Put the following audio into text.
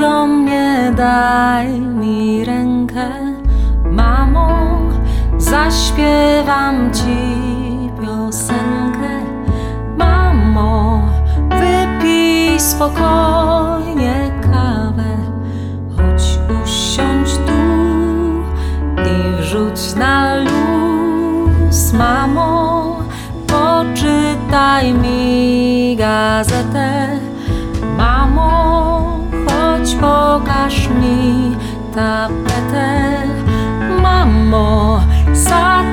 do mnie daj mi rękę, mamo, zaśpiewam ci piosenkę. Mamo, wypij spokojnie kawę, chodź usiądź tu i wrzuć na luz. Mamo, poczytaj mi gazetę. Mamo, chodź pokaż mi tapetę. Mamo,